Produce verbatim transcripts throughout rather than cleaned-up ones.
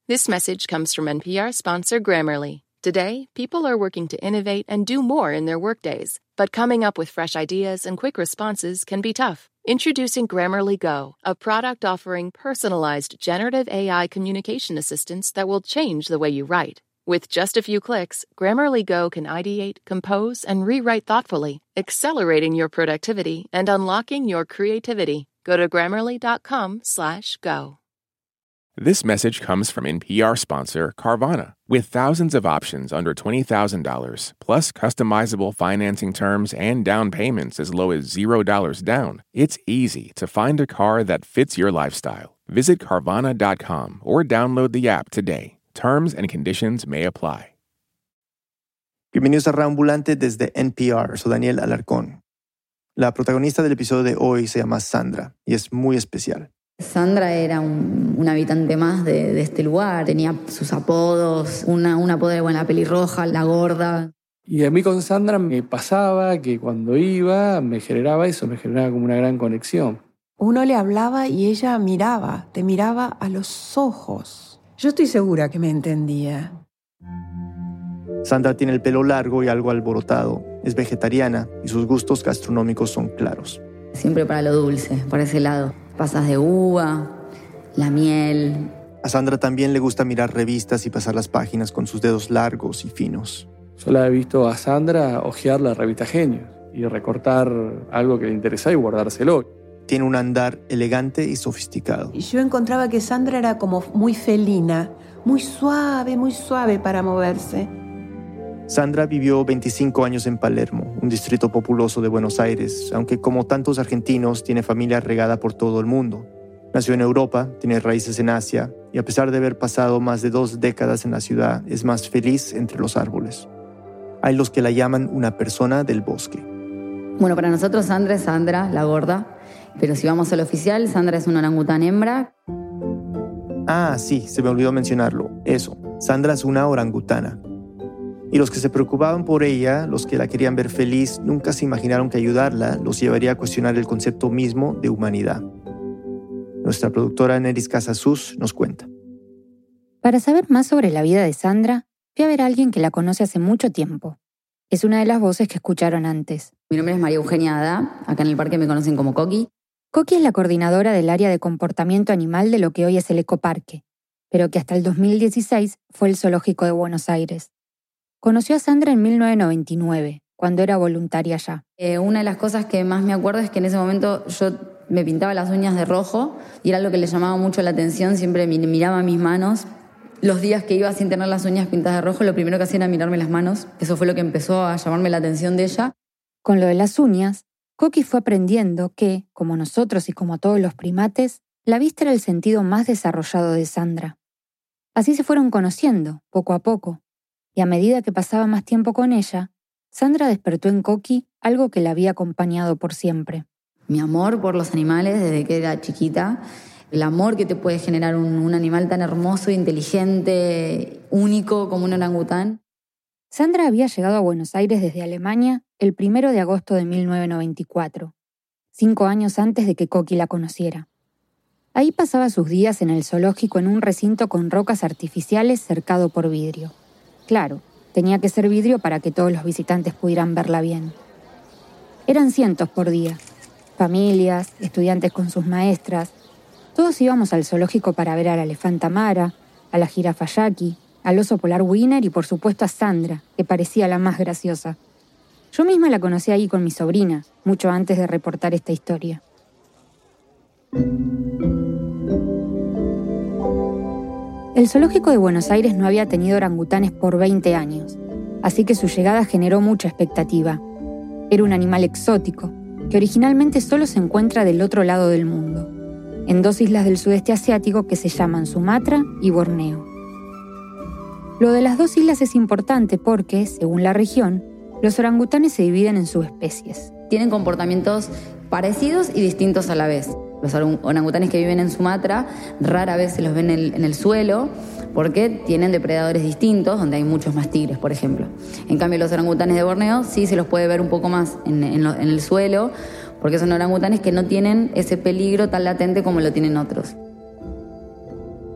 This message comes from N P R sponsor Grammarly. Today, people are working to innovate and do more in their workdays, but coming up with fresh ideas and quick responses can be tough. Introducing Grammarly Go, a product offering personalized generative A I communication assistance that will change the way you write. With just a few clicks, Grammarly Go can ideate, compose, and rewrite thoughtfully, accelerating your productivity and unlocking your creativity. Go to grammarly.com slash go. This message comes from N P R sponsor Carvana. With thousands of options under twenty thousand dollars, plus customizable financing terms and down payments as low as zero dollars down, it's easy to find a car that fits your lifestyle. Visit Carvana dot com or download the app today. Terms and conditions may apply. Bienvenidos a Reambulante desde N P R. Soy Daniel Alarcón. La protagonista del episodio de hoy se llama Sandra y es muy especial. Sandra era un, un habitante más de, de este lugar. Tenía sus apodos, una, un apodo era la pelirroja, la gorda. Y a mí con Sandra me pasaba que cuando iba me generaba eso, me generaba como una gran conexión. Uno le hablaba y ella miraba, te miraba a los ojos. Yo estoy segura que me entendía. Sandra tiene el pelo largo y algo alborotado, es vegetariana y sus gustos gastronómicos son claros. Siempre para lo dulce, por ese lado. Pasas de uva, la miel. A Sandra también le gusta mirar revistas y pasar las páginas con sus dedos largos y finos. Yo la he visto a Sandra hojear la revista Genios y recortar algo que le interesaba y guardárselo. Tiene un andar elegante y sofisticado. Y yo encontraba que Sandra era como muy felina, muy suave, muy suave para moverse. Sandra vivió veinticinco años en Palermo, un distrito populoso de Buenos Aires, aunque como tantos argentinos tiene familia regada por todo el mundo. Nació en Europa, tiene raíces en Asia y a pesar de haber pasado más de dos décadas en la ciudad, es más feliz entre los árboles. Hay los que la llaman una persona del bosque. Bueno, para nosotros Sandra es Sandra, la gorda, pero si vamos al oficial, Sandra es una orangután hembra. Ah, sí, se me olvidó mencionarlo. Eso, Sandra es una orangutana. Y los que se preocupaban por ella, los que la querían ver feliz, nunca se imaginaron que ayudarla los llevaría a cuestionar el concepto mismo de humanidad. Nuestra productora Neris Casasus nos cuenta. Para saber más sobre la vida de Sandra, fui a ver a alguien que la conoce hace mucho tiempo. Es una de las voces que escucharon antes. Mi nombre es María Eugenia Adá, acá en el parque me conocen como Coqui. Coqui es la coordinadora del área de comportamiento animal de lo que hoy es el Ecoparque, pero que hasta el dos mil dieciséis fue el Zoológico de Buenos Aires. Conoció a Sandra en mil novecientos noventa y nueve, cuando era voluntaria allá. Eh, una de las cosas que más me acuerdo es que en ese momento yo me pintaba las uñas de rojo y era algo que le llamaba mucho la atención, siempre miraba mis manos. Los días que iba sin tener las uñas pintadas de rojo, lo primero que hacía era mirarme las manos. Eso fue lo que empezó a llamarme la atención de ella. Con lo de las uñas, Coqui fue aprendiendo que, como nosotros y como todos los primates, la vista era el sentido más desarrollado de Sandra. Así se fueron conociendo, poco a poco. Y a medida que pasaba más tiempo con ella, Sandra despertó en Coqui algo que la había acompañado por siempre. Mi amor por los animales desde que era chiquita, el amor que te puede generar un, un animal tan hermoso, inteligente, único como un orangután. Sandra había llegado a Buenos Aires desde Alemania el primero de agosto de mil novecientos noventa y cuatro, cinco años antes de que Coqui la conociera. Ahí pasaba sus días en el zoológico en un recinto con rocas artificiales cercado por vidrio. Claro, tenía que ser vidrio para que todos los visitantes pudieran verla bien. Eran cientos por día. Familias, estudiantes con sus maestras. Todos íbamos al zoológico para ver a la elefanta Mara, a la jirafa Jackie, al oso polar Winner y por supuesto a Sandra, que parecía la más graciosa. Yo misma la conocí ahí con mi sobrina, mucho antes de reportar esta historia. El zoológico de Buenos Aires no había tenido orangutanes por veinte años, así que su llegada generó mucha expectativa. Era un animal exótico, que originalmente solo se encuentra del otro lado del mundo, en dos islas del sudeste asiático que se llaman Sumatra y Borneo. Lo de las dos islas es importante porque, según la región, los orangutanes se dividen en subespecies. Tienen comportamientos parecidos y distintos a la vez. Los orangutanes que viven en Sumatra rara vez se los ven en el, en el suelo porque tienen depredadores distintos, donde hay muchos más tigres, por ejemplo. En cambio, los orangutanes de Borneo sí se los puede ver un poco más en, en, lo, en el suelo, porque son orangutanes que no tienen ese peligro tan latente como lo tienen otros.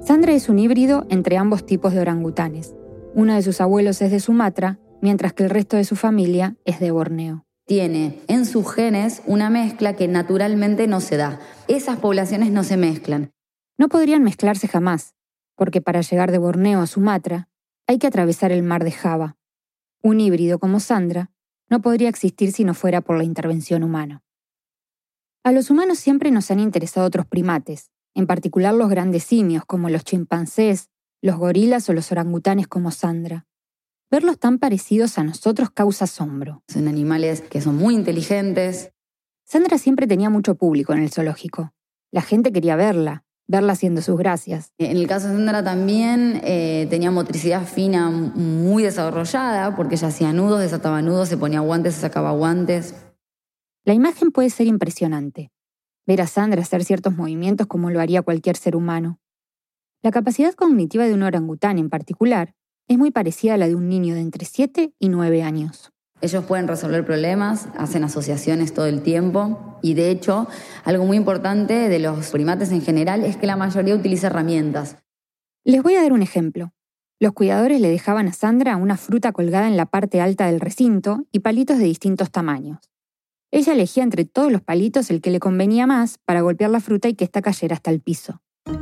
Sandra es un híbrido entre ambos tipos de orangutanes. Uno de sus abuelos es de Sumatra, mientras que el resto de su familia es de Borneo. Tiene en sus genes una mezcla que naturalmente no se da. Esas poblaciones no se mezclan. No podrían mezclarse jamás, porque para llegar de Borneo a Sumatra hay que atravesar el mar de Java. Un híbrido como Sandra no podría existir si no fuera por la intervención humana. A los humanos siempre nos han interesado otros primates, en particular los grandes simios como los chimpancés, los gorilas o los orangutanes como Sandra. Verlos tan parecidos a nosotros causa asombro. Son animales que son muy inteligentes. Sandra siempre tenía mucho público en el zoológico. La gente quería verla, verla haciendo sus gracias. En el caso de Sandra también eh, tenía motricidad fina muy desarrollada, porque ella hacía nudos, desataba nudos, se ponía guantes, se sacaba guantes. La imagen puede ser impresionante. Ver a Sandra hacer ciertos movimientos como lo haría cualquier ser humano. La capacidad cognitiva de un orangután en particular es muy parecida a la de un niño de entre siete y nueve años. Ellos pueden resolver problemas, hacen asociaciones todo el tiempo y de hecho, algo muy importante de los primates en general es que la mayoría utiliza herramientas. Les voy a dar un ejemplo. Los cuidadores le dejaban a Sandra una fruta colgada en la parte alta del recinto y palitos de distintos tamaños. Ella elegía entre todos los palitos el que le convenía más para golpear la fruta y que ésta cayera hasta el piso.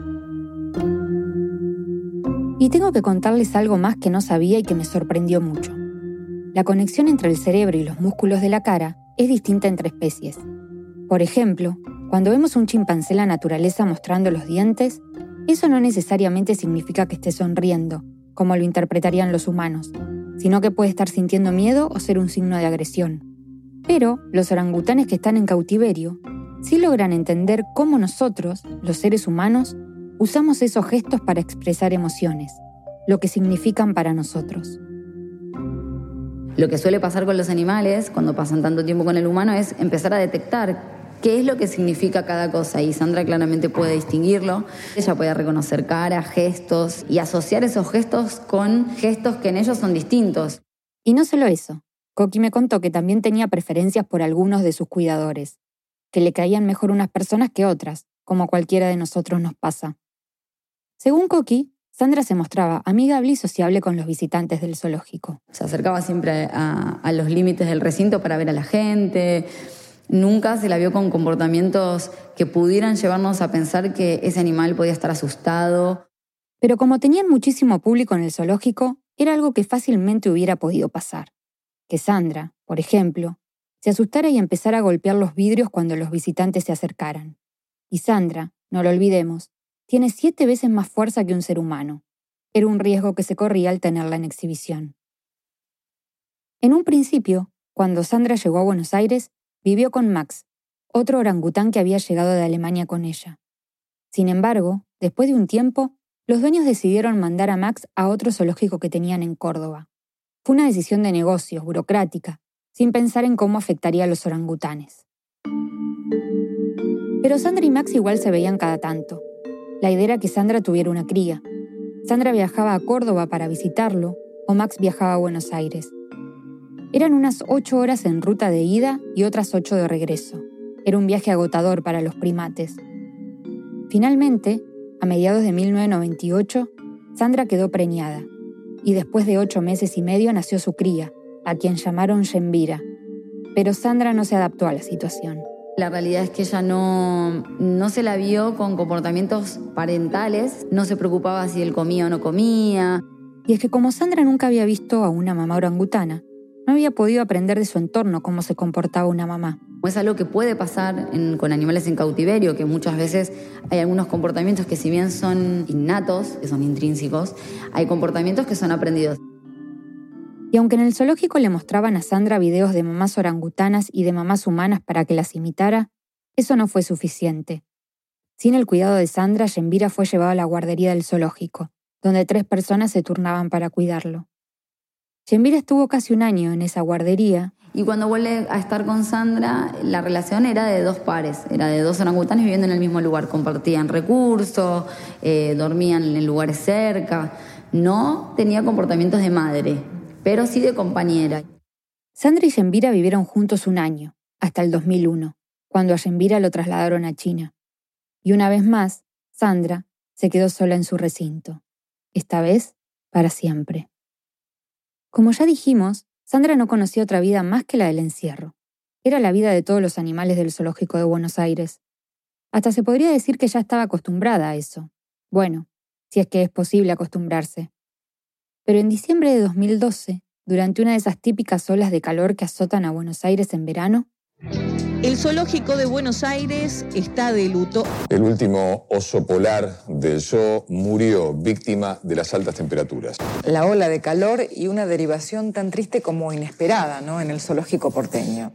Y tengo que contarles algo más que no sabía y que me sorprendió mucho. La conexión entre el cerebro y los músculos de la cara es distinta entre especies. Por ejemplo, cuando vemos un chimpancé en la naturaleza mostrando los dientes, eso no necesariamente significa que esté sonriendo, como lo interpretarían los humanos, sino que puede estar sintiendo miedo o ser un signo de agresión. Pero los orangutanes que están en cautiverio sí logran entender cómo nosotros, los seres humanos, usamos esos gestos para expresar emociones, lo que significan para nosotros. Lo que suele pasar con los animales, cuando pasan tanto tiempo con el humano, es empezar a detectar qué es lo que significa cada cosa. Y Sandra claramente puede distinguirlo. Ella puede reconocer caras, gestos y asociar esos gestos con gestos que en ellos son distintos. Y no solo eso. Coqui me contó que también tenía preferencias por algunos de sus cuidadores, que le caían mejor unas personas que otras, como cualquiera de nosotros nos pasa. Según Coqui, Sandra se mostraba amigable y sociable con los visitantes del zoológico. Se acercaba siempre a, a los límites del recinto para ver a la gente. Nunca se la vio con comportamientos que pudieran llevarnos a pensar que ese animal podía estar asustado. Pero como tenían muchísimo público en el zoológico, era algo que fácilmente hubiera podido pasar. Que Sandra, por ejemplo, se asustara y empezara a golpear los vidrios cuando los visitantes se acercaran. Y Sandra, no lo olvidemos, tiene siete veces más fuerza que un ser humano. Era un riesgo que se corría al tenerla en exhibición. En un principio, cuando Sandra llegó a Buenos Aires, vivió con Max, otro orangután que había llegado de Alemania con ella. Sin embargo, después de un tiempo, los dueños decidieron mandar a Max a otro zoológico que tenían en Córdoba. Fue una decisión de negocios, burocrática, sin pensar en cómo afectaría a los orangutanes. Pero Sandra y Max igual se veían cada tanto. La idea era que Sandra tuviera una cría. Sandra viajaba a Córdoba para visitarlo, o Max viajaba a Buenos Aires. Eran unas ocho horas en ruta de ida y otras ocho de regreso. Era un viaje agotador para los primates. Finalmente, a mediados de mil novecientos noventa y ocho, Sandra quedó preñada, y después de ocho meses y medio nació su cría, a quien llamaron Yembira. Pero Sandra no se adaptó a la situación. La realidad es que ella no, no se la vio con comportamientos parentales, no se preocupaba si él comía o no comía. Y es que como Sandra nunca había visto a una mamá orangutana, no había podido aprender de su entorno cómo se comportaba una mamá. Es algo que puede pasar en, con animales en cautiverio, que muchas veces hay algunos comportamientos que si bien son innatos, que son intrínsecos, hay comportamientos que son aprendidos. Y aunque en el zoológico le mostraban a Sandra videos de mamás orangutanas y de mamás humanas para que las imitara, eso no fue suficiente. Sin el cuidado de Sandra, Yembira fue llevado a la guardería del zoológico, donde tres personas se turnaban para cuidarlo. Yembira estuvo casi un año en esa guardería. Y cuando vuelve a estar con Sandra, la relación era de dos pares, era de dos orangutanes viviendo en el mismo lugar. Compartían recursos, eh, dormían en lugares cerca. No tenía comportamientos de madre, pero sí de compañera. Sandra y Yembira vivieron juntos un año, hasta el dos mil uno, cuando a Yembira lo trasladaron a China. Y una vez más, Sandra, se quedó sola en su recinto. Esta vez, para siempre. Como ya dijimos, Sandra no conocía otra vida más que la del encierro. Era la vida de todos los animales del zoológico de Buenos Aires. Hasta se podría decir que ya estaba acostumbrada a eso. Bueno, si es que es posible acostumbrarse. Pero en diciembre de dos mil doce, durante una de esas típicas olas de calor que azotan a Buenos Aires en verano, el zoológico de Buenos Aires está de luto. El último oso polar del zoo murió víctima de las altas temperaturas. La ola de calor y una derivación tan triste como inesperada, ¿no?, en el zoológico porteño.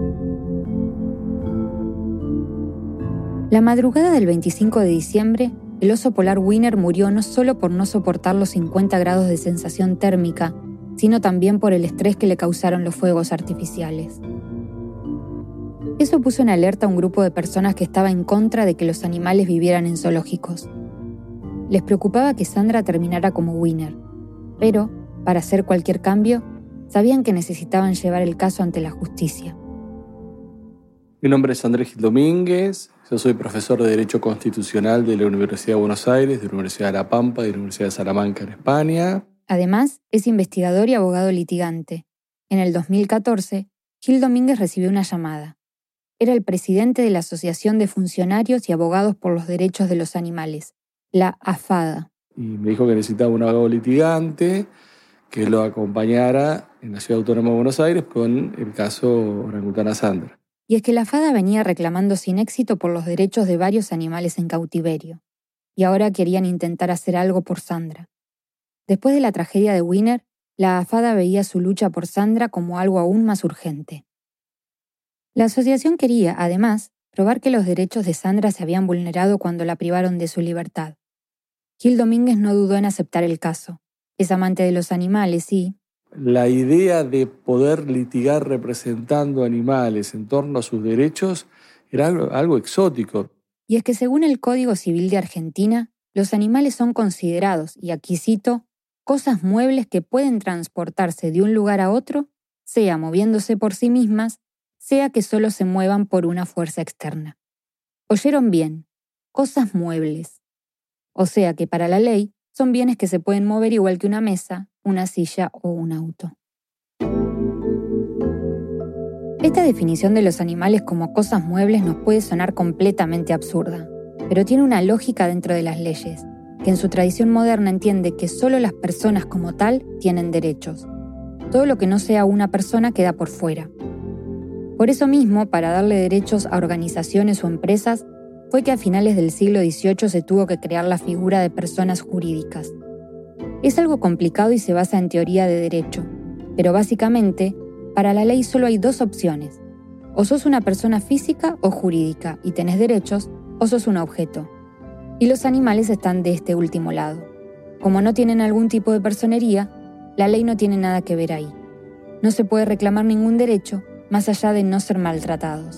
La madrugada del veinticinco de diciembre, el oso polar Winner murió no solo por no soportar los cincuenta grados de sensación térmica, sino también por el estrés que le causaron los fuegos artificiales. Eso puso en alerta a un grupo de personas que estaba en contra de que los animales vivieran en zoológicos. Les preocupaba que Sandra terminara como Winner, pero, para hacer cualquier cambio, sabían que necesitaban llevar el caso ante la justicia. Mi nombre es Andrés Gil Domínguez, yo soy profesor de Derecho Constitucional de la Universidad de Buenos Aires, de la Universidad de La Pampa y de la Universidad de Salamanca en España. Además, es investigador y abogado litigante. En el dos mil catorce, Gil Domínguez recibió una llamada. Era el presidente de la Asociación de Funcionarios y Abogados por los Derechos de los Animales, la AFADA. Y me dijo que necesitaba un abogado litigante que lo acompañara en la Ciudad Autónoma de Buenos Aires con el caso Orangutana Sandra. Y es que la AFADA venía reclamando sin éxito por los derechos de varios animales en cautiverio. Y ahora querían intentar hacer algo por Sandra. Después de la tragedia de Winner, la AFADA veía su lucha por Sandra como algo aún más urgente. La asociación quería, además, probar que los derechos de Sandra se habían vulnerado cuando la privaron de su libertad. Gil Domínguez no dudó en aceptar el caso. Es amante de los animales y... La idea de poder litigar representando animales en torno a sus derechos era algo, algo exótico. Y es que según el Código Civil de Argentina, los animales son considerados, y aquí cito, cosas muebles que pueden transportarse de un lugar a otro, sea moviéndose por sí mismas, sea que solo se muevan por una fuerza externa. ¿Oyeron bien? Cosas muebles. O sea que para la ley son bienes que se pueden mover igual que una mesa, una silla o un auto. Esta definición de los animales como cosas muebles nos puede sonar completamente absurda, pero tiene una lógica dentro de las leyes, que en su tradición moderna entiende que solo las personas como tal tienen derechos. Todo lo que no sea una persona queda por fuera. Por eso mismo, para darle derechos a organizaciones o empresas, fue que a finales del siglo dieciocho se tuvo que crear la figura de personas jurídicas. Es algo complicado y se basa en teoría de derecho, pero básicamente, para la ley solo hay dos opciones. O sos una persona física o jurídica y tenés derechos, o sos un objeto. Y los animales están de este último lado. Como no tienen algún tipo de personería, la ley no tiene nada que ver ahí. No se puede reclamar ningún derecho, más allá de no ser maltratados.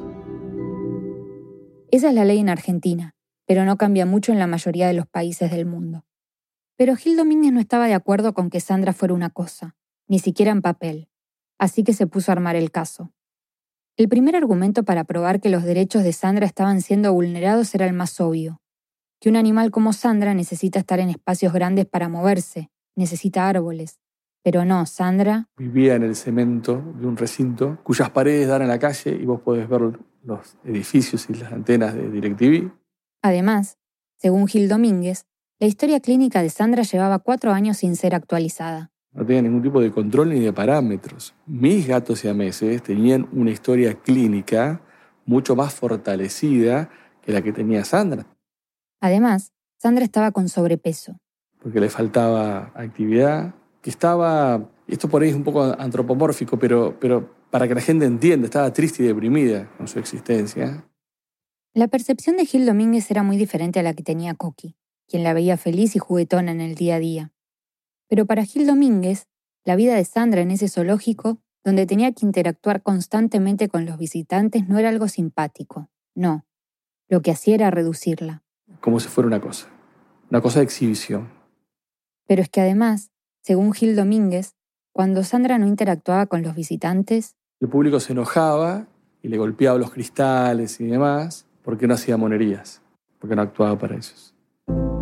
Esa es la ley en Argentina, pero no cambia mucho en la mayoría de los países del mundo. Pero Gil Domínguez no estaba de acuerdo con que Sandra fuera una cosa, ni siquiera en papel, así que se puso a armar el caso. El primer argumento para probar que los derechos de Sandra estaban siendo vulnerados era el más obvio, que un animal como Sandra necesita estar en espacios grandes para moverse, necesita árboles. Pero no, Sandra... Vivía en el cemento de un recinto cuyas paredes dan a la calle y vos podés ver los edificios y las antenas de DirecTV. Además, según Gil Domínguez, la historia clínica de Sandra llevaba cuatro años sin ser actualizada. No tenía ningún tipo de control ni de parámetros. Mis gatos siameses tenían una historia clínica mucho más fortalecida que la que tenía Sandra. Además, Sandra estaba con sobrepeso. Porque le faltaba actividad, que estaba, esto por ahí es un poco antropomórfico, pero, pero para que la gente entienda, estaba triste y deprimida con su existencia. La percepción de Gil Domínguez era muy diferente a la que tenía Coqui, quien la veía feliz y juguetona en el día a día. Pero para Gil Domínguez, la vida de Sandra en ese zoológico, donde tenía que interactuar constantemente con los visitantes, no era algo simpático. No, lo que hacía era reducirla. Como si fuera una cosa, una cosa de exhibición. Pero es que además, según Gil Domínguez, cuando Sandra no interactuaba con los visitantes, el público se enojaba y le golpeaba los cristales y demás porque no hacía monerías, porque no actuaba para ellos.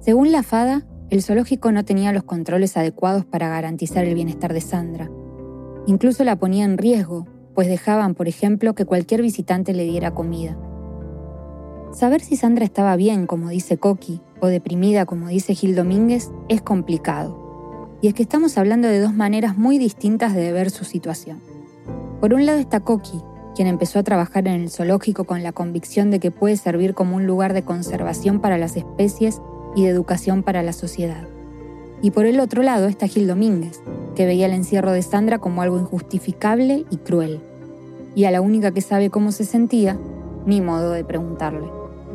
Según la Fada, el zoológico no tenía los controles adecuados para garantizar el bienestar de Sandra. Incluso la ponía en riesgo, pues dejaban, por ejemplo, que cualquier visitante le diera comida. Saber si Sandra estaba bien, como dice Coqui, o deprimida, como dice Gil Domínguez, es complicado. Y es que estamos hablando de dos maneras muy distintas de ver su situación. Por un lado está Coqui, quien empezó a trabajar en el zoológico con la convicción de que puede servir como un lugar de conservación para las especies y de educación para la sociedad. Y por el otro lado está Gil Domínguez, que veía el encierro de Sandra como algo injustificable y cruel. Y a la única que sabe cómo se sentía, ni modo de preguntarle.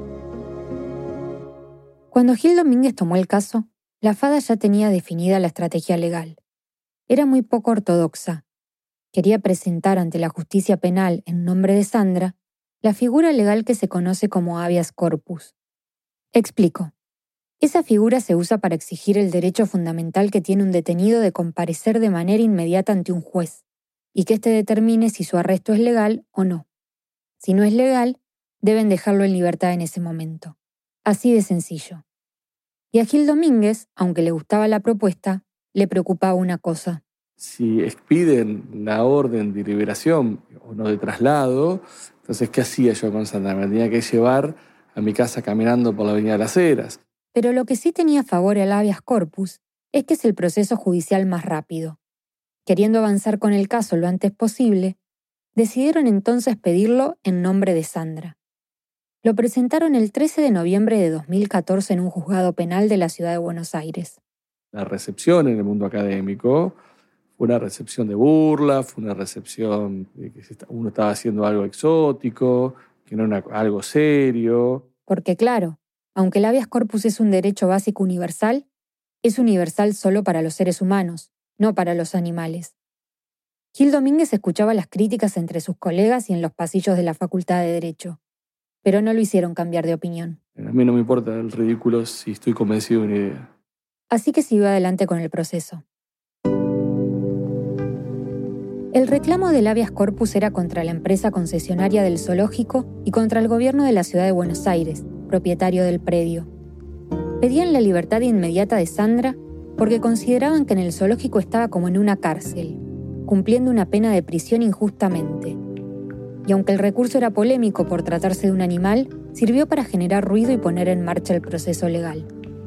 Cuando Gil Domínguez tomó el caso, la Fada ya tenía definida la estrategia legal. Era muy poco ortodoxa. Quería presentar ante la justicia penal, en nombre de Sandra, la figura legal que se conoce como habeas corpus. Explico. Esa figura se usa para exigir el derecho fundamental que tiene un detenido de comparecer de manera inmediata ante un juez, y que éste determine si su arresto es legal o no. Si no es legal, deben dejarlo en libertad en ese momento. Así de sencillo. Y a Gil Domínguez, aunque le gustaba la propuesta, le preocupaba una cosa. Si expiden la orden de liberación o no de traslado, entonces, ¿qué hacía yo con Sandra? Me tenía que llevar a mi casa caminando por la Avenida de las Heras. Pero lo que sí tenía a favor el habeas corpus es que es el proceso judicial más rápido. Queriendo avanzar con el caso lo antes posible, decidieron entonces pedirlo en nombre de Sandra. Lo presentaron el trece de noviembre de dos mil catorce en un juzgado penal de la ciudad de Buenos Aires. La recepción en el mundo académico fue una recepción de burla, fue una recepción de que uno estaba haciendo algo exótico, que no era algo serio. Porque claro, aunque el habeas corpus es un derecho básico universal, es universal solo para los seres humanos, no para los animales. Gil Domínguez escuchaba las críticas entre sus colegas y en los pasillos de la Facultad de Derecho, pero no lo hicieron cambiar de opinión. A mí no me importa el ridículo si estoy convencido de una idea. Así que siguió adelante con el proceso. El reclamo del habeas corpus era contra la empresa concesionaria del zoológico y contra el gobierno de la ciudad de Buenos Aires, propietario del predio. Pedían la libertad inmediata de Sandra porque consideraban que en el zoológico estaba como en una cárcel, cumpliendo una pena de prisión injustamente. Y aunque el recurso era polémico por tratarse de un animal, sirvió para generar ruido y poner en marcha el proceso legal.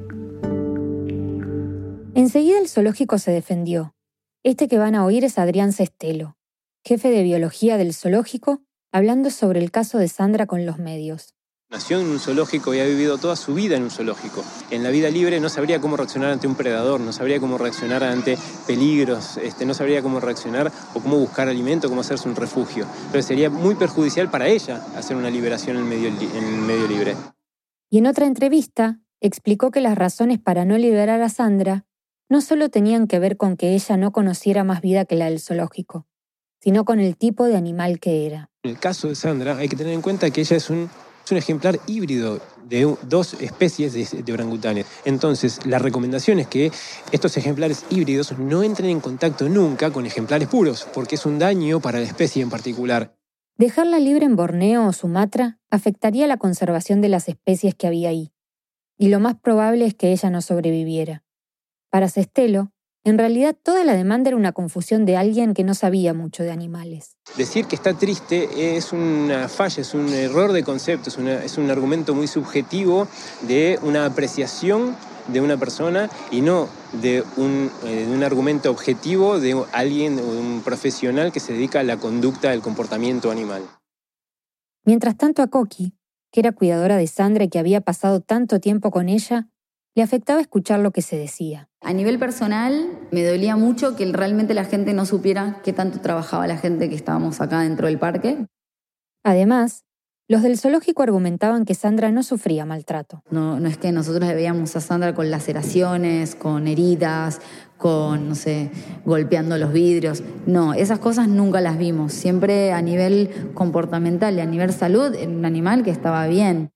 Enseguida el zoológico se defendió. Este que van a oír es Adrián Sestelo, jefe de biología del zoológico, hablando sobre el caso de Sandra con los medios. Nació en un zoológico y ha vivido toda su vida en un zoológico. En la vida libre no sabría cómo reaccionar ante un predador, no sabría cómo reaccionar ante peligros, este, no sabría cómo reaccionar o cómo buscar alimento, cómo hacerse un refugio. Pero sería muy perjudicial para ella hacer una liberación en medio, en el medio libre. Y en otra entrevista explicó que las razones para no liberar a Sandra no solo tenían que ver con que ella no conociera más vida que la del zoológico, sino con el tipo de animal que era. En el caso de Sandra hay que tener en cuenta que ella es un, es un ejemplar híbrido de dos especies de, de orangutanes. Entonces, la recomendación es que estos ejemplares híbridos no entren en contacto nunca con ejemplares puros, porque es un daño para la especie en particular. Dejarla libre en Borneo o Sumatra afectaría la conservación de las especies que había ahí, y lo más probable es que ella no sobreviviera. Para Sestelo, en realidad toda la demanda era una confusión de alguien que no sabía mucho de animales. Decir que está triste es una falla, es un error de concepto, es, una, es un argumento muy subjetivo de una apreciación de una persona y no de un, eh, de un argumento objetivo de alguien o de un profesional que se dedica a la conducta del comportamiento animal. Mientras tanto a Coqui, que era cuidadora de Sandra y que había pasado tanto tiempo con ella, le afectaba escuchar lo que se decía. A nivel personal, me dolía mucho que realmente la gente no supiera qué tanto trabajaba la gente que estábamos acá dentro del parque. Además, los del zoológico argumentaban que Sandra no sufría maltrato. No, no es que nosotros veíamos a Sandra con laceraciones, con heridas, con, no sé, golpeando los vidrios. No, esas cosas nunca las vimos. Siempre a nivel comportamental y a nivel salud, era un animal que estaba bien.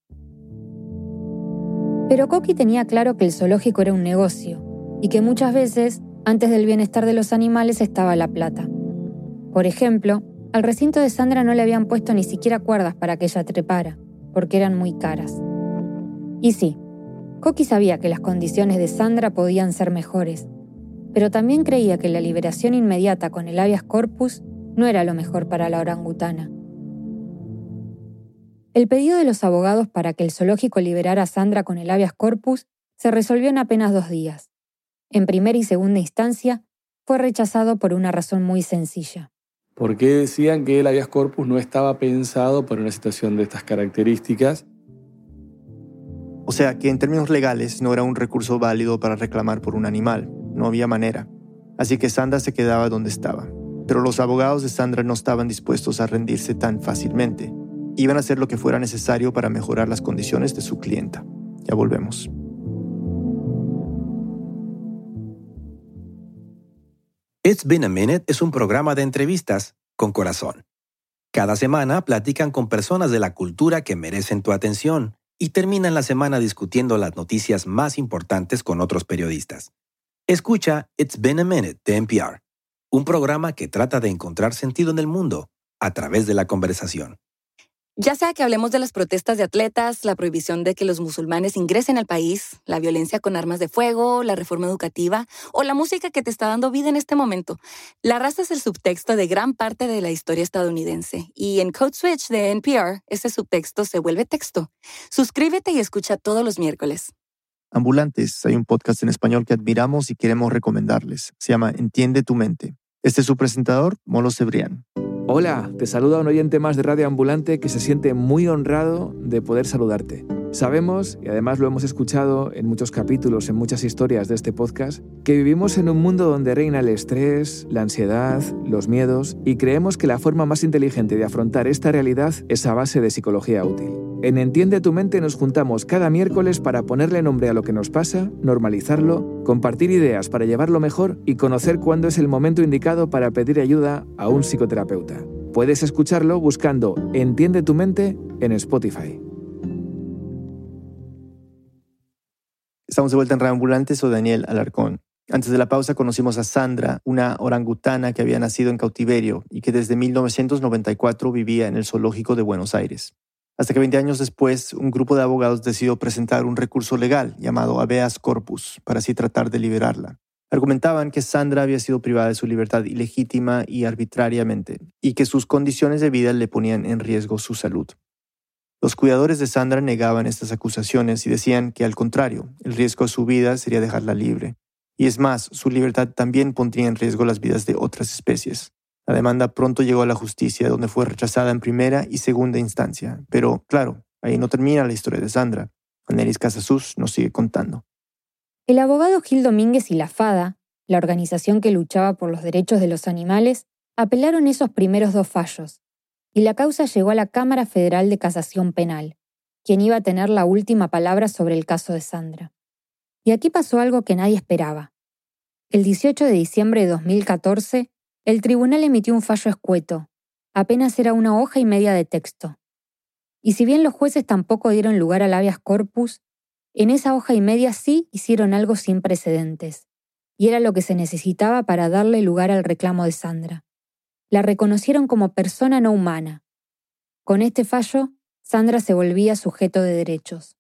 Pero Coqui tenía claro que el zoológico era un negocio y que muchas veces, antes del bienestar de los animales, estaba la plata. Por ejemplo, al recinto de Sandra no le habían puesto ni siquiera cuerdas para que ella trepara, porque eran muy caras. Y sí, Coqui sabía que las condiciones de Sandra podían ser mejores, pero también creía que la liberación inmediata con el habeas corpus no era lo mejor para la orangutana. El pedido de los abogados para que el zoológico liberara a Sandra con el habeas corpus se resolvió en apenas dos días. En primera y segunda instancia, fue rechazado por una razón muy sencilla. Porque decían que el habeas corpus no estaba pensado para una situación de estas características. O sea que en términos legales no era un recurso válido para reclamar por un animal. No había manera. Así que Sandra se quedaba donde estaba. Pero los abogados de Sandra no estaban dispuestos a rendirse tan fácilmente. Iban a hacer lo que fuera necesario para mejorar las condiciones de su clienta. Ya volvemos. It's Been a Minute es un programa de entrevistas con corazón. Cada semana platican con personas de la cultura que merecen tu atención y terminan la semana discutiendo las noticias más importantes con otros periodistas. Escucha It's Been a Minute de N P R, un programa que trata de encontrar sentido en el mundo a través de la conversación. Ya sea que hablemos de las protestas de atletas, la prohibición de que los musulmanes ingresen al país, la violencia con armas de fuego, la reforma educativa o la música que te está dando vida en este momento, la raza es el subtexto de gran parte de la historia estadounidense. Y en Code Switch de N P R, ese subtexto se vuelve texto. Suscríbete y escucha todos los miércoles. Ambulantes, hay un podcast en español que admiramos y queremos recomendarles. Se llama Entiende tu mente. Este es su presentador, Molo Cebrián. Hola, te saluda un oyente más de Radio Ambulante que se siente muy honrado de poder saludarte. Sabemos, y además lo hemos escuchado en muchos capítulos, en muchas historias de este podcast, que vivimos en un mundo donde reina el estrés, la ansiedad, los miedos, y creemos que la forma más inteligente de afrontar esta realidad es a base de psicología útil. En Entiende tu mente nos juntamos cada miércoles para ponerle nombre a lo que nos pasa, normalizarlo, compartir ideas para llevarlo mejor y conocer cuándo es el momento indicado para pedir ayuda a un psicoterapeuta. Puedes escucharlo buscando Entiende tu mente en Spotify. Estamos de vuelta en Radio Ambulante, soy Daniel Alarcón. Antes de la pausa conocimos a Sandra, una orangutana que había nacido en cautiverio y que desde mil novecientos noventa y cuatro vivía en el zoológico de Buenos Aires. Hasta que veinte años después, un grupo de abogados decidió presentar un recurso legal llamado habeas corpus para así tratar de liberarla. Argumentaban que Sandra había sido privada de su libertad ilegítima y arbitrariamente y que sus condiciones de vida le ponían en riesgo su salud. Los cuidadores de Sandra negaban estas acusaciones y decían que, al contrario, el riesgo de su vida sería dejarla libre. Y es más, su libertad también pondría en riesgo las vidas de otras especies. La demanda pronto llegó a la justicia, donde fue rechazada en primera y segunda instancia. Pero, claro, ahí no termina la historia de Sandra. Anelis Casasus nos sigue contando. El abogado Gil Domínguez y la FADA, la organización que luchaba por los derechos de los animales, apelaron esos primeros dos fallos, y la causa llegó a la Cámara Federal de Casación Penal, quien iba a tener la última palabra sobre el caso de Sandra. Y aquí pasó algo que nadie esperaba. El dieciocho de diciembre de dos mil catorce, el tribunal emitió un fallo escueto. Apenas era una hoja y media de texto. Y si bien los jueces tampoco dieron lugar al habeas corpus, en esa hoja y media sí hicieron algo sin precedentes. Y era lo que se necesitaba para darle lugar al reclamo de Sandra. La reconocieron como persona no humana. Con este fallo, Sandra se volvía sujeto de derechos.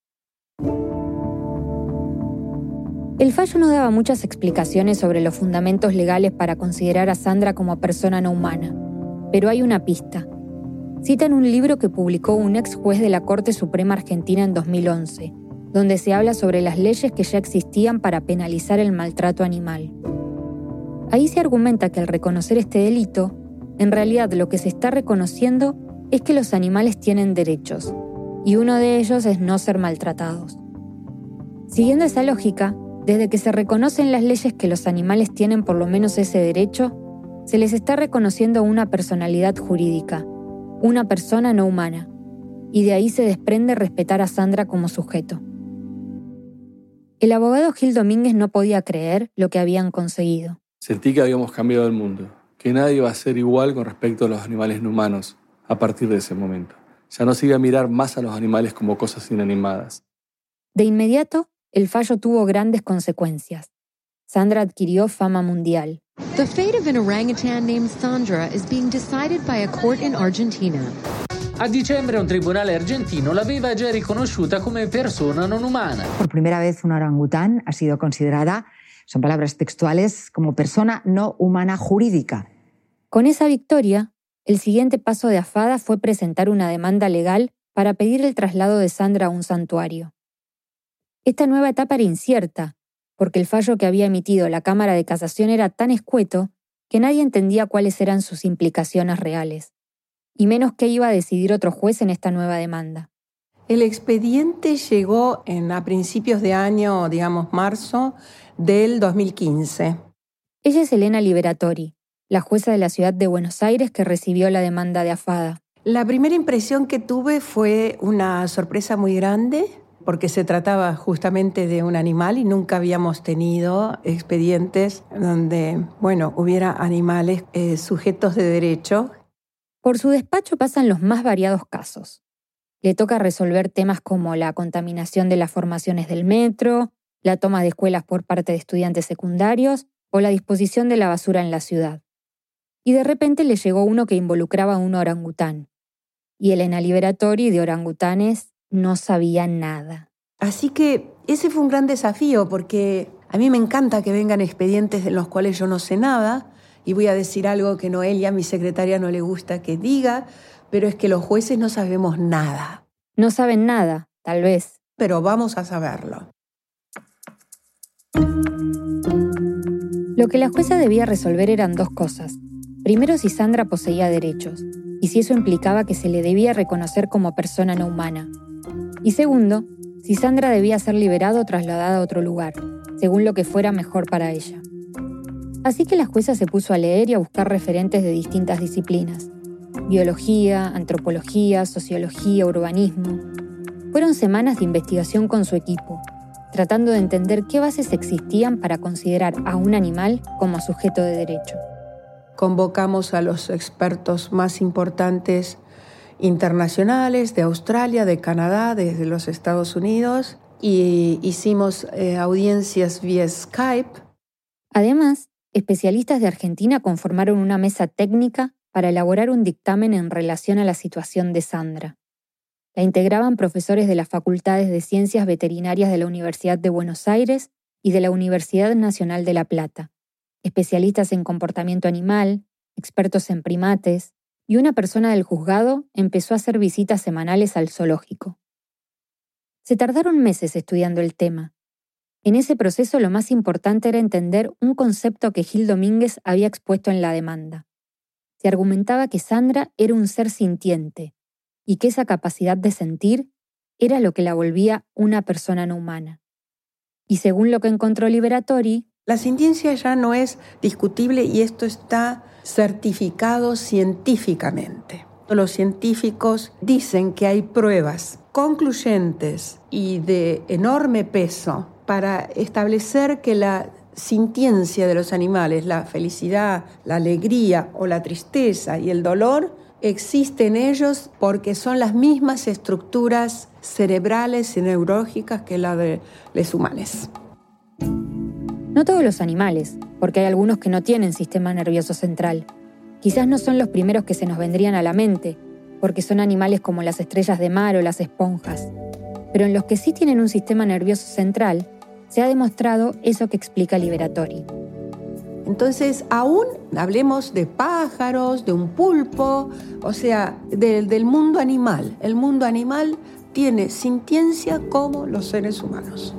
El fallo no daba muchas explicaciones sobre los fundamentos legales para considerar a Sandra como persona no humana, pero hay una pista. Citan un libro que publicó un ex juez de la Corte Suprema Argentina en dos mil once, donde se habla sobre las leyes que ya existían para penalizar el maltrato animal. Ahí se argumenta que al reconocer este delito, en realidad lo que se está reconociendo es que los animales tienen derechos, y uno de ellos es no ser maltratados. Siguiendo esa lógica, desde que se reconocen las leyes que los animales tienen por lo menos ese derecho, se les está reconociendo una personalidad jurídica, una persona no humana, y de ahí se desprende respetar a Sandra como sujeto. El abogado Gil Domínguez no podía creer lo que habían conseguido. Sentí que habíamos cambiado el mundo, que nadie iba a ser igual con respecto a los animales no humanos a partir de ese momento. Ya no se iba a mirar más a los animales como cosas inanimadas. De inmediato, el fallo tuvo grandes consecuencias. Sandra adquirió fama mundial. The fate of an orangutan named Sandra is being decided by a court in Argentina. A dicembre un tribunale argentino l'aveva già riconosciuta come persona non umana. Por primera vez una orangután ha sido considerada, son palabras textuales, como persona no humana jurídica. Con esa victoria, el siguiente paso de Afada fue presentar una demanda legal para pedir el traslado de Sandra a un santuario. Esta nueva etapa era incierta, porque el fallo que había emitido la Cámara de Casación era tan escueto que nadie entendía cuáles eran sus implicaciones reales, y menos qué iba a decidir otro juez en esta nueva demanda. El expediente llegó en, a principios de año, digamos marzo, del dos mil quince. Ella es Elena Liberatori, la jueza de la ciudad de Buenos Aires que recibió la demanda de Afada. La primera impresión que tuve fue una sorpresa muy grande, porque se trataba justamente de un animal y nunca habíamos tenido expedientes donde, bueno, hubiera animales eh, sujetos de derecho. Por su despacho pasan los más variados casos. Le toca resolver temas como la contaminación de las formaciones del metro, la toma de escuelas por parte de estudiantes secundarios o la disposición de la basura en la ciudad. Y de repente le llegó uno que involucraba a un orangután. Y Elena Liberatori de orangutanes no sabía nada. Así que ese fue un gran desafío porque a mí me encanta que vengan expedientes en los cuales yo no sé nada y voy a decir algo que Noelia, mi secretaria, no le gusta que diga, pero es que los jueces no sabemos nada. No saben nada, tal vez. Pero vamos a saberlo. Lo que la jueza debía resolver eran dos cosas. Primero, si Sandra poseía derechos, y si eso implicaba que se le debía reconocer como persona no humana. Y segundo, si Sandra debía ser liberada o trasladada a otro lugar, según lo que fuera mejor para ella. Así que la jueza se puso a leer y a buscar referentes de distintas disciplinas. Biología, antropología, sociología, urbanismo. Fueron semanas de investigación con su equipo, tratando de entender qué bases existían para considerar a un animal como sujeto de derecho. Convocamos a los expertos más importantes internacionales de Australia, de Canadá, desde los Estados Unidos y hicimos eh, audiencias vía Skype. Además, especialistas de Argentina conformaron una mesa técnica para elaborar un dictamen en relación a la situación de Sandra. La integraban profesores de las Facultades de Ciencias Veterinarias de la Universidad de Buenos Aires y de la Universidad Nacional de La Plata, especialistas en comportamiento animal, expertos en primates, y una persona del juzgado empezó a hacer visitas semanales al zoológico. Se tardaron meses estudiando el tema. En ese proceso lo más importante era entender un concepto que Gil Domínguez había expuesto en la demanda. Se argumentaba que Sandra era un ser sintiente y que esa capacidad de sentir era lo que la volvía una persona no humana. Y según lo que encontró Liberatori, la sintiencia ya no es discutible y esto está certificado científicamente. Los científicos dicen que hay pruebas concluyentes y de enorme peso para establecer que la sintiencia de los animales, la felicidad, la alegría o la tristeza y el dolor, existe en ellos porque son las mismas estructuras cerebrales y neurológicas que las de los humanos. No todos los animales, porque hay algunos que no tienen sistema nervioso central. Quizás no son los primeros que se nos vendrían a la mente, porque son animales como las estrellas de mar o las esponjas. Pero en los que sí tienen un sistema nervioso central, se ha demostrado eso que explica Liberatori. Entonces, aún hablemos de pájaros, de un pulpo, o sea, de, del mundo animal. El mundo animal tiene sintiencia como los seres humanos.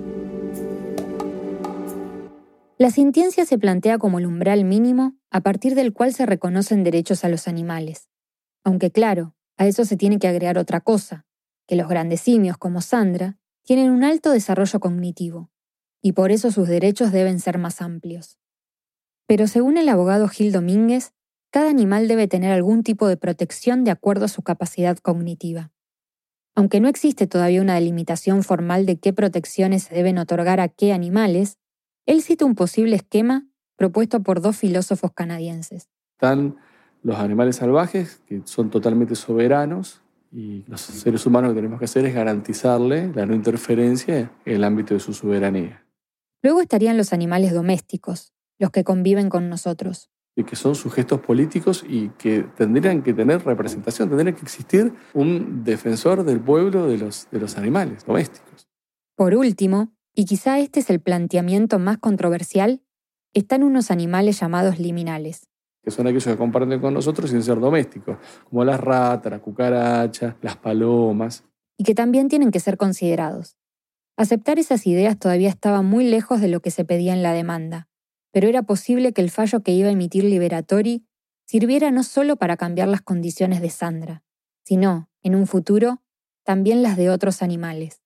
La sintiencia se plantea como el umbral mínimo a partir del cual se reconocen derechos a los animales. Aunque claro, a eso se tiene que agregar otra cosa, que los grandes simios como Sandra tienen un alto desarrollo cognitivo, y por eso sus derechos deben ser más amplios. Pero según el abogado Gil Domínguez, cada animal debe tener algún tipo de protección de acuerdo a su capacidad cognitiva. Aunque no existe todavía una delimitación formal de qué protecciones se deben otorgar a qué animales, él cita un posible esquema propuesto por dos filósofos canadienses. Están los animales salvajes, que son totalmente soberanos, y los seres humanos lo que tenemos que hacer es garantizarle la no interferencia en el ámbito de su soberanía. Luego estarían los animales domésticos, los que conviven con nosotros. y que son sujetos políticos y que tendrían que tener representación, tendría que existir un defensor del pueblo de los, de los animales domésticos. Por último, y quizá este es el planteamiento más controversial, están unos animales llamados liminales, que son aquellos que comparten con nosotros sin ser domésticos, como las ratas, las cucarachas, las palomas. Y que también tienen que ser considerados. Aceptar esas ideas todavía estaba muy lejos de lo que se pedía en la demanda, pero era posible que el fallo que iba a emitir Liberatori sirviera no solo para cambiar las condiciones de Sandra, sino, en un futuro, también las de otros animales.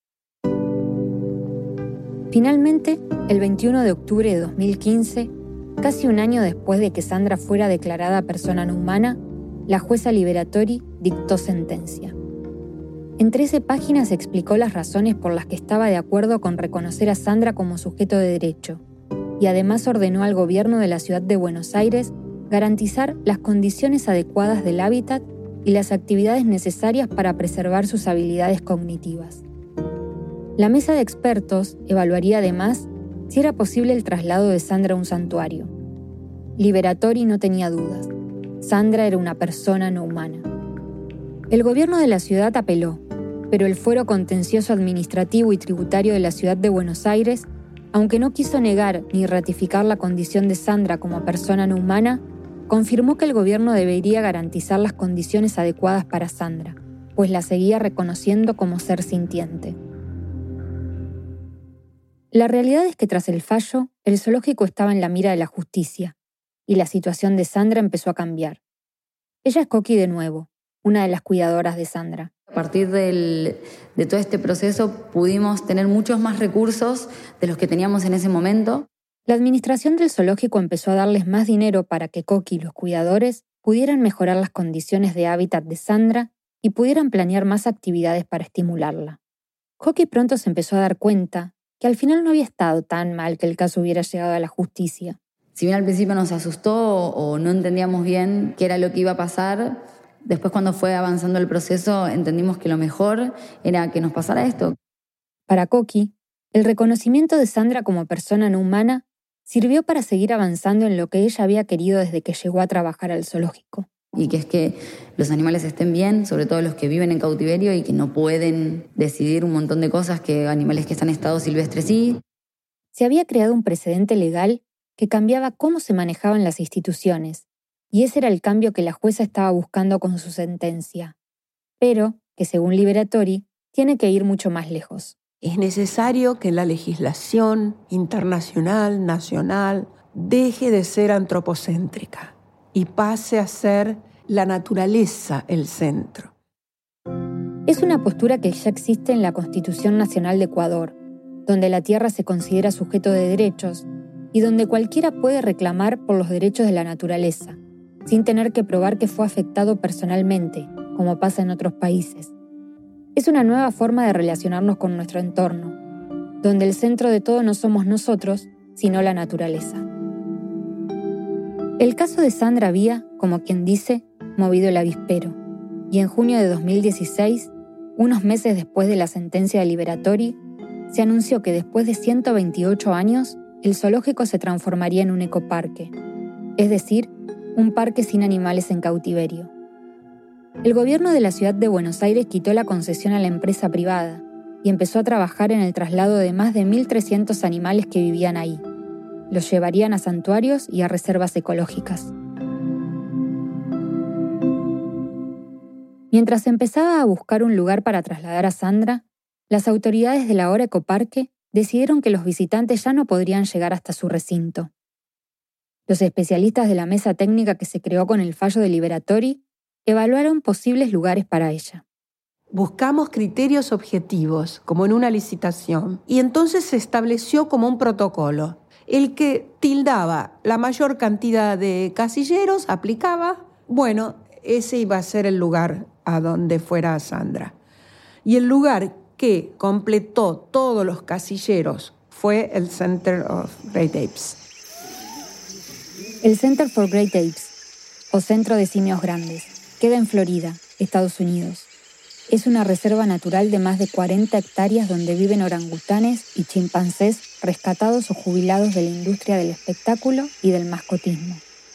Finalmente, el veintiuno de octubre de dos mil quince, casi un año después de que Sandra fuera declarada persona no humana, la jueza Liberatori dictó sentencia. En trece páginas explicó las razones por las que estaba de acuerdo con reconocer a Sandra como sujeto de derecho, y además ordenó al gobierno de la ciudad de Buenos Aires garantizar las condiciones adecuadas del hábitat y las actividades necesarias para preservar sus habilidades cognitivas. La mesa de expertos evaluaría además si era posible el traslado de Sandra a un santuario. Liberatori no tenía dudas. Sandra era una persona no humana. El gobierno de la ciudad apeló, pero el fuero contencioso administrativo y tributario de la ciudad de Buenos Aires, aunque no quiso negar ni ratificar la condición de Sandra como persona no humana, confirmó que el gobierno debería garantizar las condiciones adecuadas para Sandra, pues la seguía reconociendo como ser sintiente. La realidad es que tras el fallo, el zoológico estaba en la mira de la justicia, y la situación de Sandra empezó a cambiar. Ella es Coqui de nuevo, una de las cuidadoras de Sandra. A partir del, de todo este proceso pudimos tener muchos más recursos de los que teníamos en ese momento. La administración del zoológico empezó a darles más dinero para que Coqui y los cuidadores pudieran mejorar las condiciones de hábitat de Sandra y pudieran planear más actividades para estimularla. Coqui pronto se empezó a dar cuenta que al final no había estado tan mal que el caso hubiera llegado a la justicia. Si bien al principio nos asustó o no entendíamos bien qué era lo que iba a pasar, después cuando fue avanzando el proceso entendimos que lo mejor era que nos pasara esto. Para Coqui, el reconocimiento de Sandra como persona no humana sirvió para seguir avanzando en lo que ella había querido desde que llegó a trabajar al zoológico. Y que es que los animales estén bien, sobre todo los que viven en cautiverio y que no pueden decidir un montón de cosas que animales que están en estado silvestre sí. Se había creado un precedente legal que cambiaba cómo se manejaban las instituciones, y ese era el cambio que la jueza estaba buscando con su sentencia, pero que según Liberatori tiene que ir mucho más lejos. Es necesario que la legislación internacional, nacional, deje de ser antropocéntrica y pase a ser la naturaleza el centro. Es una postura que ya existe en la Constitución Nacional de Ecuador, donde la tierra se considera sujeto de derechos y donde cualquiera puede reclamar por los derechos de la naturaleza, sin tener que probar que fue afectado personalmente, como pasa en otros países. Es una nueva forma de relacionarnos con nuestro entorno, donde el centro de todo no somos nosotros, sino la naturaleza. El caso de Sandra había, como quien dice, movido el avispero, y en junio de dos mil dieciséis, unos meses después de la sentencia de Liberatori, se anunció que después de ciento veintiocho años, el zoológico se transformaría en un ecoparque, es decir, un parque sin animales en cautiverio. El gobierno de la ciudad de Buenos Aires quitó la concesión a la empresa privada y empezó a trabajar en el traslado de más de mil trescientos animales que vivían ahí. Los llevarían a santuarios y a reservas ecológicas. Mientras se empezaba a buscar un lugar para trasladar a Sandra, las autoridades del ahora ecoparque decidieron que los visitantes ya no podrían llegar hasta su recinto. Los especialistas de la mesa técnica que se creó con el fallo de Liberatori evaluaron posibles lugares para ella. Buscamos criterios objetivos, como en una licitación, y entonces se estableció como un protocolo. El que tildaba la mayor cantidad de casilleros aplicaba, bueno, ese iba a ser el lugar a donde fuera Sandra. Y el lugar que completó todos los casilleros fue el Center of Great Apes. El Center for Great Apes, o Centro de Simios Grandes, queda en Florida, Estados Unidos. Es una reserva natural de más de cuarenta hectáreas donde viven orangutanes y chimpancés rescatados o jubilados de la industria del espectáculo y del mascotismo.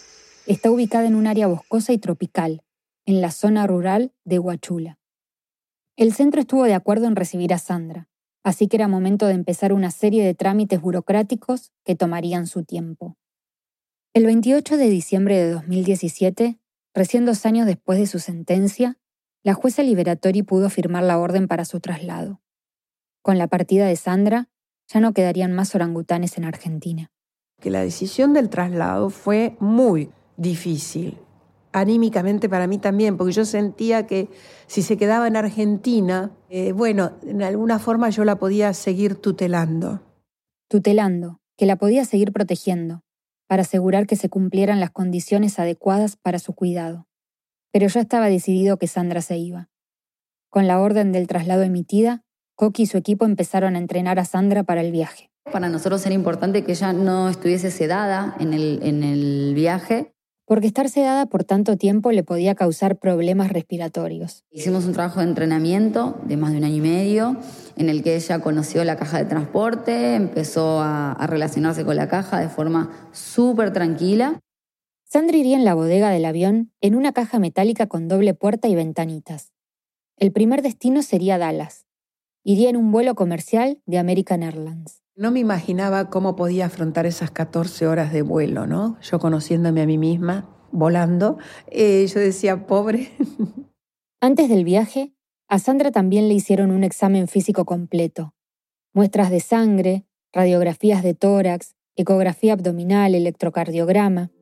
está ubicada en un área boscosa y tropical, en la zona rural de Huachula. El centro estuvo de acuerdo en recibir a Sandra, así que era momento de empezar una serie de trámites burocráticos que tomarían su tiempo. El veintiocho de diciembre de dos mil diecisiete, recién dos años después de su sentencia, la jueza Liberatori pudo firmar la orden para su traslado. Con la partida de Sandra, ya no quedarían más orangutanes en Argentina. Que la decisión del traslado fue muy difícil, anímicamente para mí también, porque yo sentía que si se quedaba en Argentina, eh, bueno, en alguna forma yo la podía seguir tutelando. Tutelando, que la podía seguir protegiendo, para asegurar que se cumplieran las condiciones adecuadas para su cuidado. Pero ya estaba decidido que Sandra se iba. Con la orden del traslado emitida, Coqui y su equipo empezaron a entrenar a Sandra para el viaje. Para nosotros era importante que ella no estuviese sedada en el, en el viaje. Porque estar sedada por tanto tiempo le podía causar problemas respiratorios. Hicimos un trabajo de entrenamiento de más de un año y medio, en el que ella conoció la caja de transporte, empezó a, a relacionarse con la caja de forma súper tranquila. Sandra iría en la bodega del avión en una caja metálica con doble puerta y ventanitas. El primer destino sería Dallas. Iría en un vuelo comercial de American Airlines. No me imaginaba cómo podía afrontar esas catorce horas de vuelo, ¿no? Yo conociéndome a mí misma, volando, eh, yo decía, pobre. Antes del viaje, a Sandra también le hicieron un examen físico completo. Muestras de sangre, radiografías de tórax, ecografía abdominal, electrocardiograma.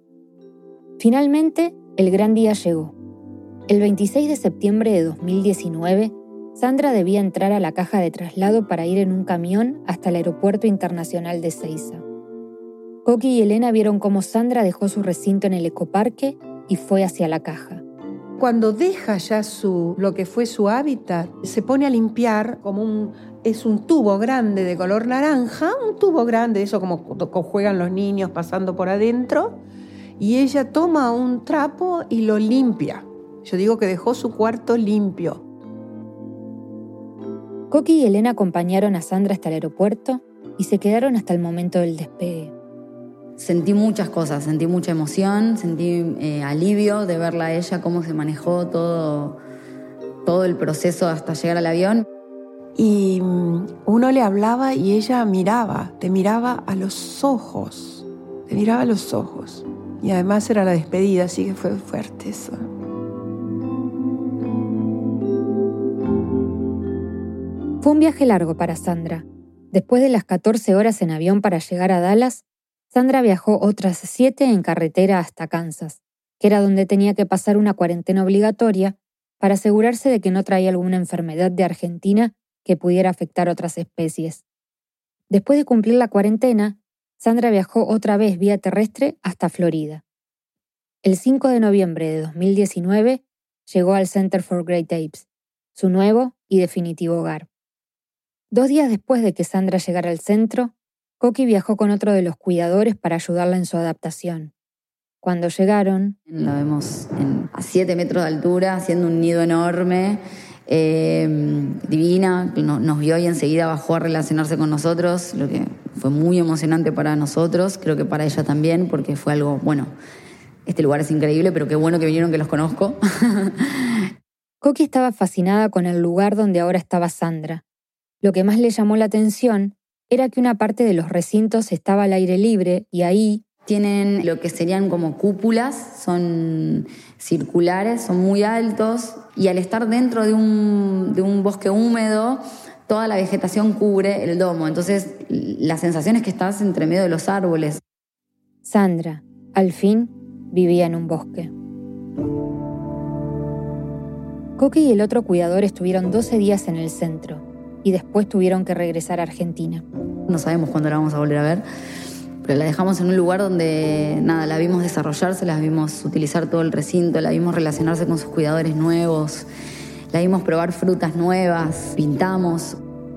Finalmente, el gran día llegó. El veintiséis de septiembre de dos mil diecinueve, Sandra debía entrar a la caja de traslado para ir en un camión hasta el Aeropuerto Internacional de Ezeiza. Coqui y Elena vieron cómo Sandra dejó su recinto en el ecoparque y fue hacia la caja. Cuando deja ya su, lo que fue su hábitat, se pone a limpiar como un, es un tubo grande de color naranja, un tubo grande, eso como juegan los niños pasando por adentro, y ella toma un trapo y lo limpia. Yo digo que dejó su cuarto limpio. Coqui y Elena acompañaron a Sandra hasta el aeropuerto y se quedaron hasta el momento del despegue. Sentí muchas cosas, sentí mucha emoción, sentí eh, alivio de verla a ella, cómo se manejó todo, todo el proceso hasta llegar al avión. Y uno le hablaba y ella miraba, te miraba a los ojos, te miraba a los ojos. Y además era la despedida, así que fue fuerte eso. Fue un viaje largo para Sandra. Después de las catorce horas en avión para llegar a Dallas, Sandra viajó otras siete en carretera hasta Kansas, que era donde tenía que pasar una cuarentena obligatoria para asegurarse de que no traía alguna enfermedad de Argentina que pudiera afectar otras especies. Después de cumplir la cuarentena, Sandra viajó otra vez vía terrestre hasta Florida. El cinco de noviembre de dos mil diecinueve llegó al Center for Great Apes, su nuevo y definitivo hogar. Dos días después de que Sandra llegara al centro, Coqui viajó con otro de los cuidadores para ayudarla en su adaptación. Cuando llegaron... La vemos en, a siete metros de altura, haciendo un nido enorme, eh, divina, no, nos vio y enseguida bajó a relacionarse con nosotros, lo que fue muy emocionante para nosotros, creo que para ella también, porque fue algo, bueno, este lugar es increíble, pero qué bueno que vinieron, que los conozco. Coqui estaba fascinada con el lugar donde ahora estaba Sandra. Lo que más le llamó la atención era que una parte de los recintos estaba al aire libre y ahí... Tienen lo que serían como cúpulas, son circulares, son muy altos y al estar dentro de un, de un bosque húmedo, toda la vegetación cubre el domo. Entonces la sensación es que estás entre medio de los árboles. Sandra, al fin, vivía en un bosque. Coqui y el otro cuidador estuvieron doce días en el centro y después tuvieron que regresar a Argentina. No sabemos cuándo la vamos a volver a ver, pero la dejamos en un lugar donde, nada, la vimos desarrollarse, la vimos utilizar todo el recinto, la vimos relacionarse con sus cuidadores nuevos, la vimos probar frutas nuevas, pintamos.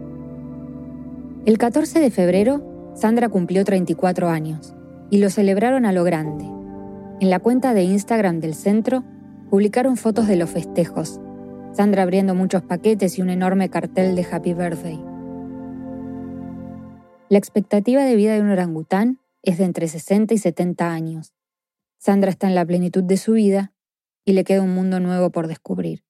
El catorce de febrero, Sandra cumplió treinta y cuatro años y lo celebraron a lo grande. En la cuenta de Instagram del centro publicaron fotos de los festejos, Sandra abriendo muchos paquetes y un enorme cartel de Happy Birthday. La expectativa de vida de un orangután es de entre sesenta y setenta años. Sandra está en la plenitud de su vida y le queda un mundo nuevo por descubrir.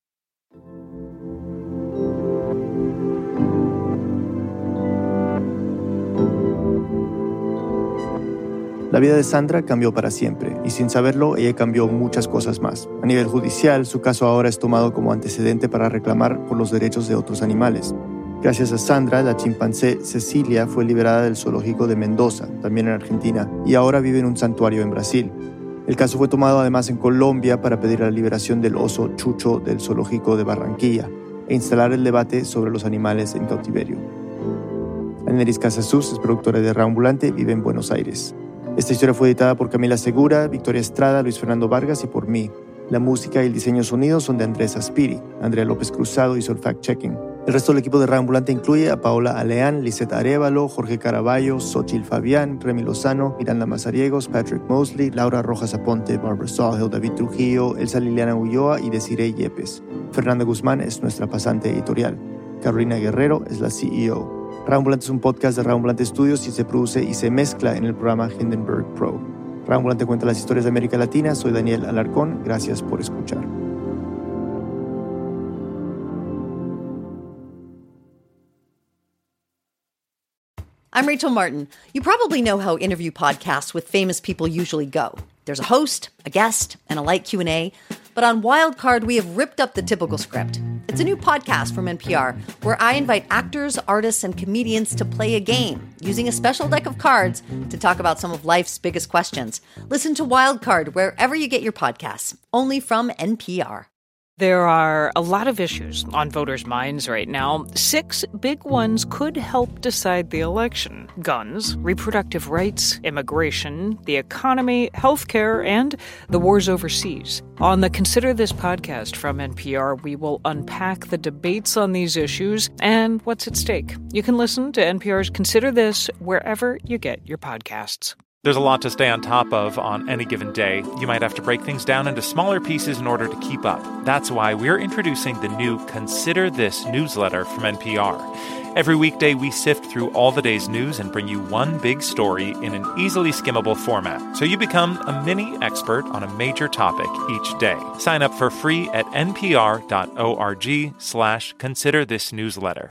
La vida de Sandra cambió para siempre, y sin saberlo, ella cambió muchas cosas más. A nivel judicial, su caso ahora es tomado como antecedente para reclamar por los derechos de otros animales. Gracias a Sandra, la chimpancé Cecilia fue liberada del zoológico de Mendoza, también en Argentina, y ahora vive en un santuario en Brasil. El caso fue tomado además en Colombia para pedir la liberación del oso Chucho del zoológico de Barranquilla e instalar el debate sobre los animales en cautiverio. Anelis Casasus es productora de Radio Ambulante, vive en Buenos Aires. Esta historia fue editada por Camila Segura, Victoria Estrada, Luis Fernando Vargas y por mí. La música y el diseño sonido son de Andrés Aspiri. Andrea López Cruzado hizo el fact-checking. El resto del equipo de Radio Ambulante incluye a Paola Aleán, Lisette Arévalo, Jorge Caraballo, Xochitl Fabián, Remy Lozano, Miranda Mazariegos, Patrick Mosley, Laura Rojas Aponte, Barbara Sawhill, David Trujillo, Elsa Liliana Ulloa y Desiree Yepes. Fernanda Guzmán es nuestra pasante editorial. Carolina Guerrero es la C E O. Radio Ambulante es un podcast de Radio Ambulante Studios y se produce y se mezcla en el programa Hindenburg Pro. Radio Ambulante cuenta las historias de América Latina. Soy Daniel Alarcón. Gracias por escuchar. I'm Rachel Martin. You probably know how interview podcasts with famous people usually go. There's a host, a guest, and a light Q and A. But on Wildcard, we have ripped up the typical script. It's a new podcast from N P R where I invite actors, artists, and comedians to play a game using a special deck of cards to talk about some of life's biggest questions. Listen to Wildcard wherever you get your podcasts, only from N P R. There are a lot of issues on voters' minds right now. Six big ones could help decide the election: guns, reproductive rights, immigration, the economy, healthcare, and the wars overseas. On the Consider This podcast from N P R, we will unpack the debates on these issues and what's at stake. You can listen to N P R's Consider This wherever you get your podcasts. There's a lot to stay on top of on any given day. You might have to break things down into smaller pieces in order to keep up. That's why we're introducing the new Consider This newsletter from N P R. Every weekday, we sift through all the day's news and bring you one big story in an easily skimmable format, so you become a mini expert on a major topic each day. Sign up for free at npr.org slash consider this newsletter.